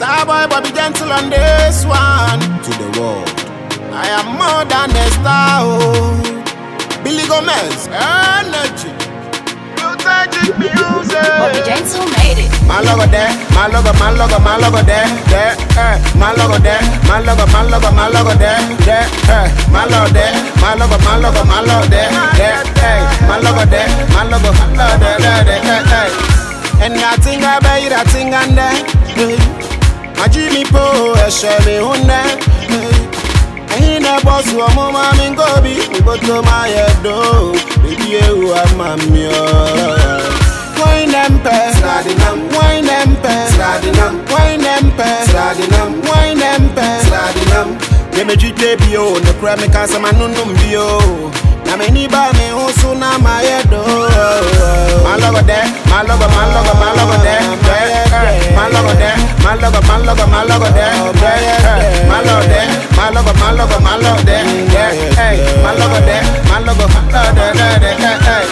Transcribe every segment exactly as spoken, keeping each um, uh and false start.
Starboy, but be gentle on this one. To the world, I am more than a star. Oh. Billy Gomez, energy. Music, music. Bobby Gentle made it. My logo there, my logo, my logo, my logo there, there, eh. My logo there, my logo, my logo, my logo there, there, eh. My logo there, my logo, my logo, my logo there, there, eh. My logo there, my logo, my logo there, there, there, eh. And nothing I buy, that thing and there. My Jimmy Po, a Shelly Honda. Ain't a boss who are more mammy go be, go to my head, though. Baby, you are mammy. Wine and pass, sliding them, wine and pass, sliding them, wine and pass, sliding them, wine and pass, sliding them. Let me treat baby, oh, the crab, because I'm a nundum bio. Na me ni ba me hosu na my head, oh. My logo there, my logo, my logo, my logo there, my logo there, my logo, my logo, my logo there, my logo there, my logo, my logo, my logo there, my logo there, my logo, my logo there, there, there.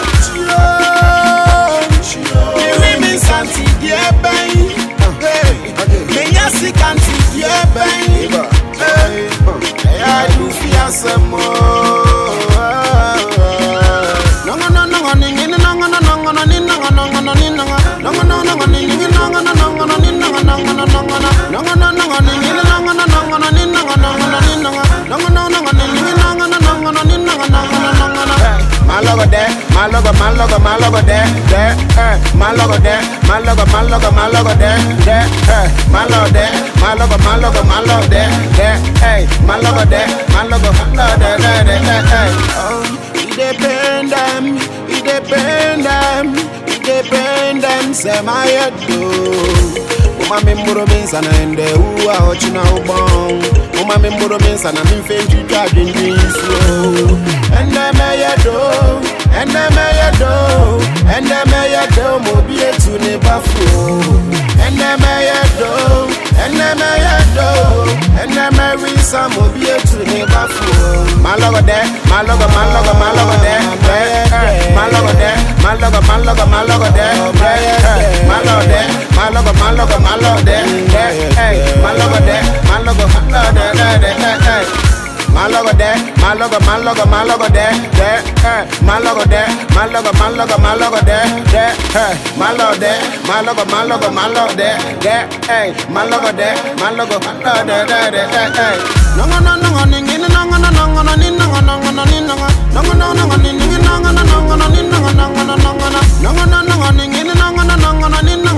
Me me santi die ben, me yasi kanti die ben, I do fear some more. My logo there, my logo, my logo, my logo there, there, eh. My logo there, my logo, my logo, my logo there, there, eh. My logo there, my logo, my logo, my logo there, there, eh. My logo there, my logo, my logo there, there, there, eh. Oh, it depend them, it depend them, it depend them. Say my head do. Mama me mburo minsa na ende uwa ochina ubong. Mama me mburo minsa na minfenju twa dwendwinso. Ende me yedo, ende me yedo, ende me yedo mo bi etu ne bafo. Ende me yedo, ende me yedo, ende me risa mo bi etu ne bafo. My logo there, my logo, my logo, my logo there, my logo there, my logo, my logo, my logo there, my logo there, my logo, my logo, my logo there, my logo there, my logo, my logo there, my logo there, my logo, my logo, my logo there, my logo there, my logo, my logo, my logo there, my logo there, my logo, my logo, my logo there, my logo there, my logo, my logo there. No no no no no no no no no no no no no no no no no no no